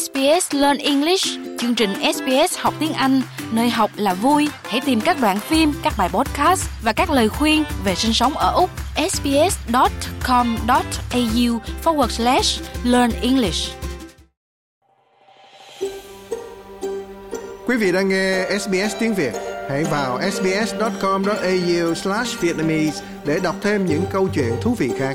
SBS Learn English, chương trình SBS học tiếng Anh, nơi học là vui. Hãy tìm các đoạn phim, các bài podcast và các lời khuyên về sinh sống ở Úc. sbs.com.au/learn English. Quý vị đang nghe SBS tiếng Việt. Hãy vào sbs.com.au/Vietnamese để đọc thêm những câu chuyện thú vị khác.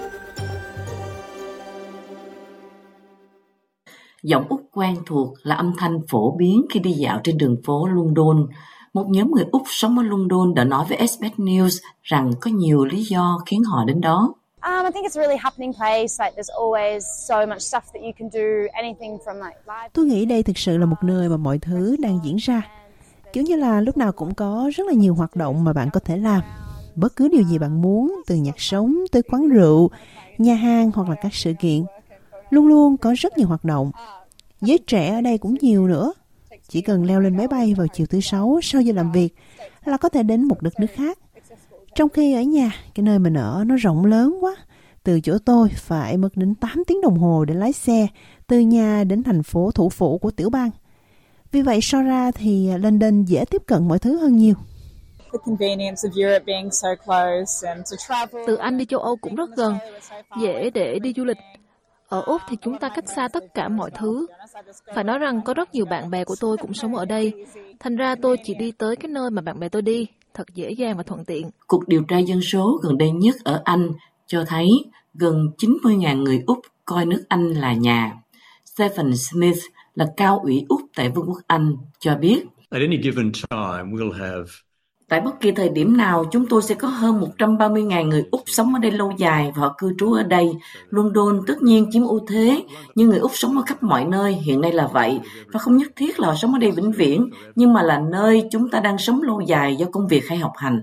Giọng Úc quen thuộc là âm thanh phổ biến khi đi dạo trên đường phố London. Một nhóm người Úc sống ở London đã nói với SBS News rằng có nhiều lý do khiến họ đến đó. I think it's a really happening place. Like there's always so much stuff that you can do, anything from like live. Tôi nghĩ đây thực sự là một nơi mà mọi thứ đang diễn ra. Kiểu như là lúc nào cũng có rất là nhiều hoạt động mà bạn có thể làm. Bất cứ điều gì bạn muốn, từ nhạc sống tới quán rượu, nhà hàng hoặc là các sự kiện. Luôn luôn có rất nhiều hoạt động. Giới trẻ ở đây cũng nhiều nữa. Chỉ cần leo lên máy bay vào chiều thứ Sáu sau giờ làm việc là có thể đến một đất nước khác. Trong khi ở nhà, cái nơi mình ở nó rộng lớn quá. Từ chỗ tôi phải mất đến 8 tiếng đồng hồ để lái xe từ nhà đến thành phố thủ phủ của tiểu bang. Vì vậy so ra thì London dễ tiếp cận mọi thứ hơn nhiều. Từ Anh đi châu Âu cũng rất gần, dễ để đi du lịch. Ở Úc thì chúng ta cách xa tất cả mọi thứ. Phải nói rằng có rất nhiều bạn bè của tôi cũng sống ở đây. Thành ra tôi chỉ đi tới cái nơi mà bạn bè tôi đi, thật dễ dàng và thuận tiện. Cuộc điều tra dân số gần đây nhất ở Anh cho thấy gần 90.000 người Úc coi nước Anh là nhà. Stephen Smith là cao ủy Úc tại Vương quốc Anh cho biết, tại bất kỳ thời điểm nào, chúng tôi sẽ có hơn 130.000 người Úc sống ở đây lâu dài và họ cư trú ở đây. London tất nhiên chiếm ưu thế, nhưng người Úc sống ở khắp mọi nơi, hiện nay là vậy. Và không nhất thiết là họ sống ở đây vĩnh viễn, nhưng mà là nơi chúng ta đang sống lâu dài do công việc hay học hành.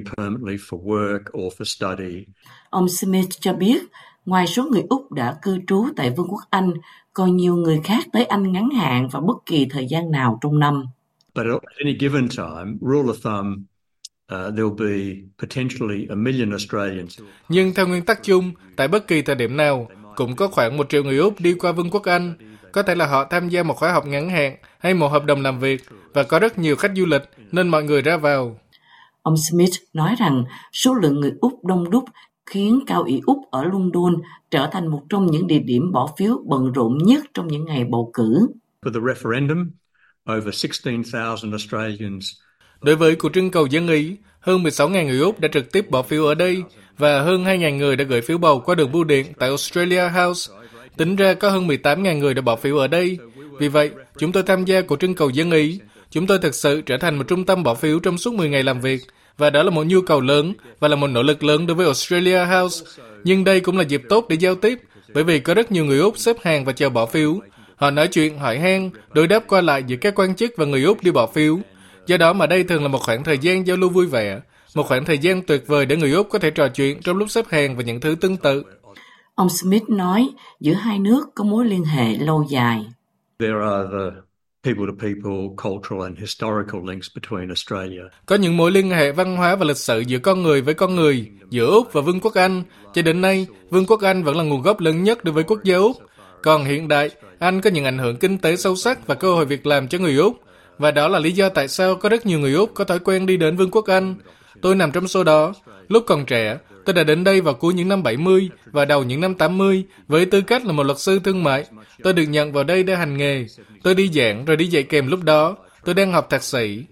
Ông Smith cho biết, ngoài số người Úc đã cư trú tại Vương quốc Anh, còn nhiều người khác tới Anh ngắn hạn vào bất kỳ thời gian nào trong năm. But at any given time, rule of thumb, there'll be potentially 1 million Australians. Nhưng theo nguyên tắc chung, tại bất kỳ thời điểm nào, cũng có khoảng 1 triệu người Úc đi qua Vương quốc Anh. Có thể là họ tham gia một khóa học ngắn hạn hay một hợp đồng làm việc và có rất nhiều khách du lịch nên mọi người ra vào. Ông Smith nói rằng số lượng người Úc đông đúc khiến cao ủy Úc ở London trở thành một trong những địa điểm bỏ phiếu bận rộn nhất trong những ngày bầu cử. For the referendum, over 16,000 Australians. Đối với cuộc trưng cầu dân Ý, hơn 16.000 người Úc đã trực tiếp bỏ phiếu ở đây và hơn 2.000 người đã gửi phiếu bầu qua đường bưu điện tại Australia House. Tính ra có hơn 18.000 người đã bỏ phiếu ở đây. Vì vậy, chúng tôi tham gia cuộc trưng cầu dân Ý. Chúng tôi thực sự trở thành một trung tâm bỏ phiếu trong suốt 10 ngày làm việc. Và đó là một nhu cầu lớn và là một nỗ lực lớn đối với Australia House. Nhưng đây cũng là dịp tốt để giao tiếp, bởi vì có rất nhiều người Úc xếp hàng và chờ bỏ phiếu. Họ nói chuyện, hỏi han, đối đáp qua lại giữa các quan chức và người Úc đi bỏ phiếu. Do đó mà đây thường là một khoảng thời gian giao lưu vui vẻ, một khoảng thời gian tuyệt vời để người Úc có thể trò chuyện trong lúc xếp hàng và những thứ tương tự. Ông Smith nói giữa hai nước có mối liên hệ lâu dài. There are the people-to-people, cultural and historical links between Australia. Có những mối liên hệ văn hóa và lịch sử giữa con người với con người, giữa Úc và Vương quốc Anh. Cho đến nay, Vương quốc Anh vẫn là nguồn gốc lớn nhất đối với quốc gia Úc. Còn hiện đại, Anh có những ảnh hưởng kinh tế sâu sắc và cơ hội việc làm cho người Úc. Và đó là lý do tại sao có rất nhiều người Úc có thói quen đi đến Vương quốc Anh. Tôi nằm trong số đó. Lúc còn trẻ, tôi đã đến đây vào cuối những năm 70 và đầu những năm 80 với tư cách là một luật sư thương mại. Tôi được nhận vào đây để hành nghề. Tôi đi giảng rồi đi dạy kèm lúc đó. Tôi đang học thạc sĩ.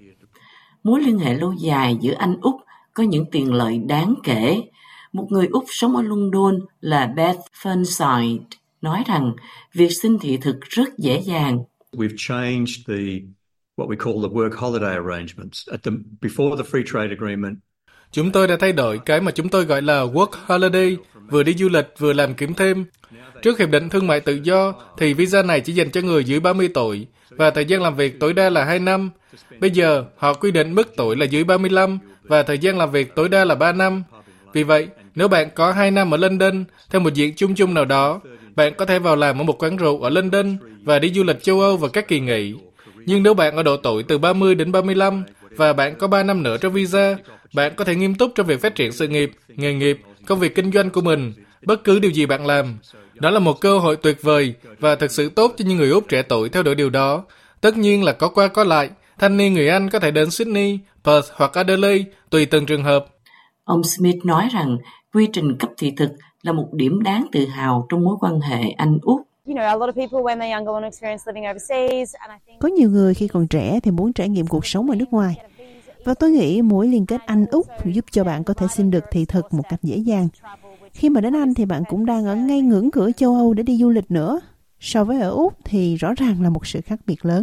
Mối liên hệ lâu dài giữa Anh Úc có những tiện lợi đáng kể. Một người Úc sống ở London là Beth Fernside nói rằng việc xin thị thực rất dễ dàng. We've changed what we call the work holiday arrangements before the free trade agreement. Chúng tôi đã thay đổi cái mà chúng tôi gọi là work holiday, vừa đi du lịch vừa làm kiếm thêm. Trước hiệp định thương mại tự do thì visa này chỉ dành cho người dưới 30 tuổi và thời gian làm việc tối đa là 2 năm. Bây giờ họ quy định mức tuổi là dưới 35 và thời gian làm việc tối đa là 3 năm. Vì vậy, nếu bạn có 2 năm ở London theo một diện chung chung nào đó, bạn có thể vào làm ở một quán rượu ở London và đi du lịch châu Âu vào các kỳ nghỉ. Nhưng nếu bạn ở độ tuổi từ 30 đến 35 và bạn có 3 năm nữa trong visa, bạn có thể nghiêm túc trong việc phát triển sự nghiệp, nghề nghiệp, công việc kinh doanh của mình, bất cứ điều gì bạn làm. Đó là một cơ hội tuyệt vời và thực sự tốt cho những người Úc trẻ tuổi theo đuổi điều đó. Tất nhiên là có qua có lại, thanh niên người Anh có thể đến Sydney, Perth hoặc Adelaide, tùy từng trường hợp. Ông Smith nói rằng quy trình cấp thị thực là một điểm đáng tự hào trong mối quan hệ Anh-Úc. Có nhiều người khi còn trẻ thì muốn trải nghiệm cuộc sống ở nước ngoài. Và tôi nghĩ mối liên kết Anh-Úc giúp cho bạn có thể xin được thị thực một cách dễ dàng. Khi mà đến Anh thì bạn cũng đang ở ngay ngưỡng cửa châu Âu để đi du lịch nữa. So với ở Úc thì rõ ràng là một sự khác biệt lớn.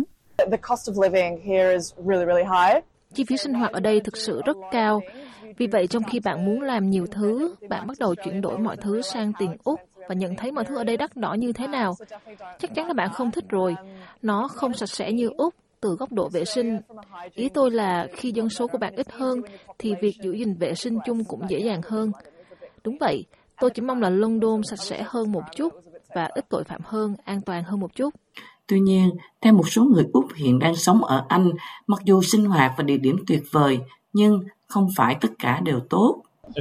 Chi phí sinh hoạt ở đây thực sự rất cao. Vì vậy, trong khi bạn muốn làm nhiều thứ, bạn bắt đầu chuyển đổi mọi thứ sang tiền Úc và nhận thấy mọi thứ ở đây đắt đỏ như thế nào. Chắc chắn là bạn không thích rồi. Nó không sạch sẽ như Úc từ góc độ vệ sinh. Ý tôi là khi dân số của bạn ít hơn, thì việc giữ gìn vệ sinh chung cũng dễ dàng hơn. Đúng vậy, tôi chỉ mong là London sạch sẽ hơn một chút và ít tội phạm hơn, an toàn hơn một chút. Tuy nhiên, theo một số người Úc hiện đang sống ở Anh, mặc dù sinh hoạt và địa điểm tuyệt vời, nhưng không phải tất cả đều tốt.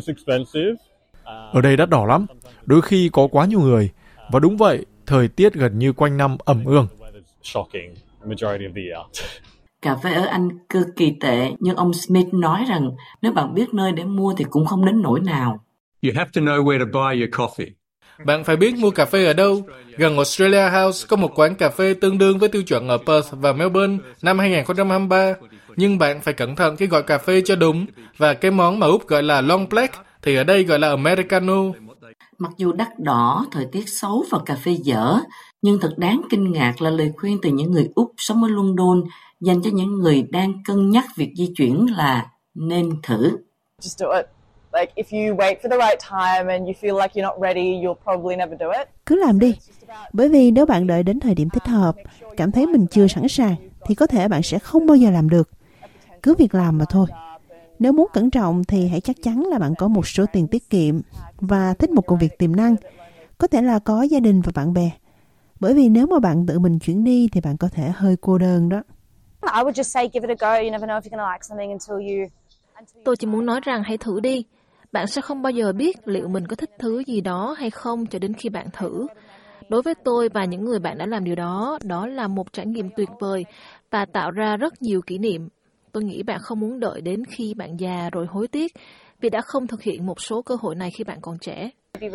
Ở đây đắt đỏ lắm, đôi khi có quá nhiều người. Và đúng vậy, thời tiết gần như quanh năm ẩm ương. Cà phê ở Anh cực kỳ tệ, nhưng ông Smith nói rằng nếu bạn biết nơi để mua thì cũng không đến nỗi nào. You have to know where to buy your coffee. Bạn phải biết mua cà phê ở đâu. Gần Australia House có một quán cà phê tương đương với tiêu chuẩn ở Perth và Melbourne năm 2023. Nhưng bạn phải cẩn thận khi gọi cà phê cho đúng. Và cái món mà Úc gọi là long black thì ở đây gọi là Americano. Mặc dù đắt đỏ, thời tiết xấu và cà phê dở, nhưng thật đáng kinh ngạc là lời khuyên từ những người Úc sống ở London dành cho những người đang cân nhắc việc di chuyển là nên thử. Just do it. Like if you wait for the right time and you feel like you're not ready, you'll probably never do it. Cứ làm đi. Bởi vì nếu bạn đợi đến thời điểm thích hợp, cảm thấy mình chưa sẵn sàng, thì có thể bạn sẽ không bao giờ làm được. Cứ việc làm mà thôi. Nếu muốn cẩn trọng thì hãy chắc chắn là bạn có một số tiền tiết kiệm và thích một công việc tiềm năng. Có thể là có gia đình và bạn bè. Bởi vì nếu mà bạn tự mình chuyển đi thì bạn có thể hơi cô đơn đó. Tôi chỉ muốn nói rằng hãy thử đi. Bạn sẽ không bao giờ biết liệu mình có thích thứ gì đó hay không cho đến khi bạn thử. Đối với tôi và những người bạn đã làm điều đó, đó là một trải nghiệm tuyệt vời và tạo ra rất nhiều kỷ niệm. Tôi nghĩ bạn không muốn đợi đến khi bạn già rồi hối tiếc vì đã không thực hiện một số cơ hội này khi bạn còn trẻ.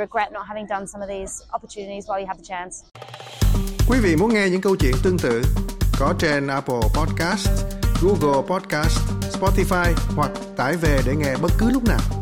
Quý vị muốn nghe những câu chuyện tương tự có trên Apple Podcast, Google Podcast, Spotify hoặc tải về để nghe bất cứ lúc nào.